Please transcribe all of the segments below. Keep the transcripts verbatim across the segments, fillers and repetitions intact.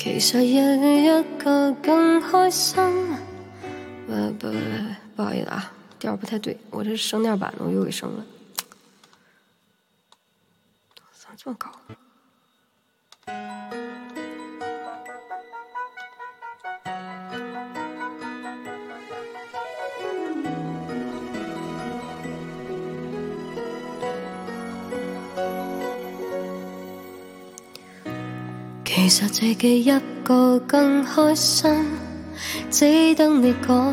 其實有一個更開心。呃不不不，不好意思啊，調不太對，我這是升調版的，我又給升了。咋這麼高？其實這記一個更開心，只等你講。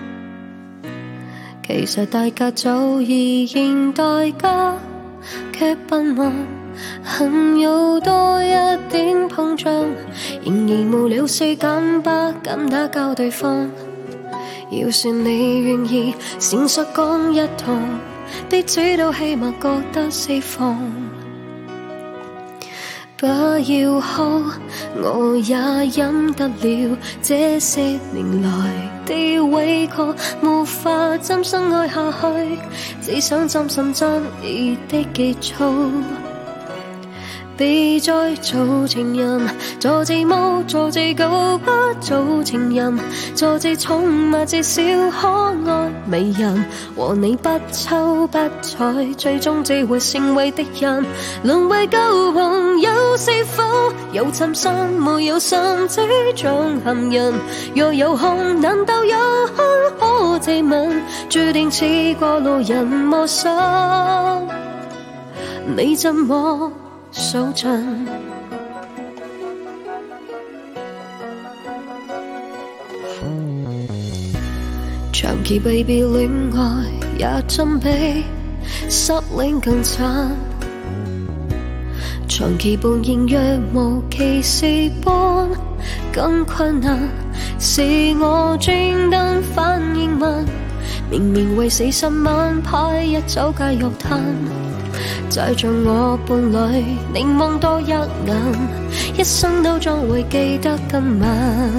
其實大家早已認代價，卻不忘恨有多一點碰撞，然而無了四減八敢打攪對方。要是你願意誠實講一趟，彼此都起碼覺得釋放。不要哭，我也忍得了這些年來的委屈，無法真心愛下去，只想真心真意的結束。別再做情人，做字幕，做字稿，不做情人，做字寵物，至少可愛美人，和你不瞅不睬，最終只會成為敵人。淪為舊朋友是否有尋新沒有新，這種陷人？若有空難道有空可自問，注定似過路人陌生，你怎麼數盡？長期被別戀愛也真比失戀更慘，長期伴現若無其事般更困難，是我專登反應慢，明明為死心晚派一走街肉攤，再像我伴侶凝望多一眼，一生都將會記得今晚。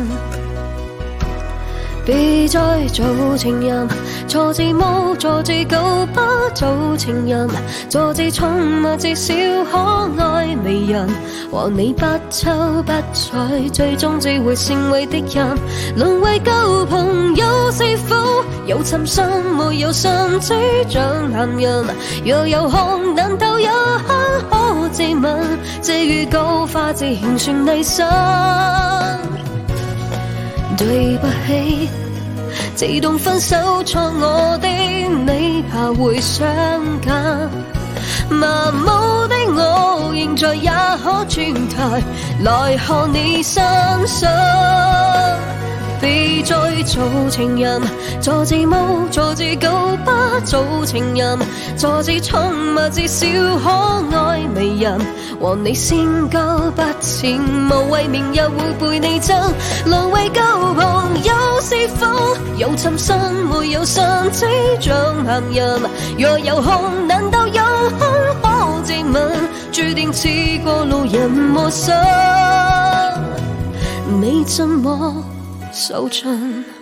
別再做情人，做字幕，做字稿，不做情人，做字寵物，至少可愛美人，和你不瞅不睬，最終只會成為敵人。淪為舊朋友是否有尋新沒有新，這種男人若有空難道有空可自問，這預告化自然算厲心。對不起，自動分手錯我的你怕會相隔，麻木的我現在也可轉台來看你身上。別再做情人，做字幕，做字稿，不做情人，做字寵物，至少可愛美人，和你先交不淺，無謂明日會被你憎。淪為舊朋友是否有尋新沒有新，這種男人若有空難道有空可自問，注定似過路人陌生，你怎麼數盡？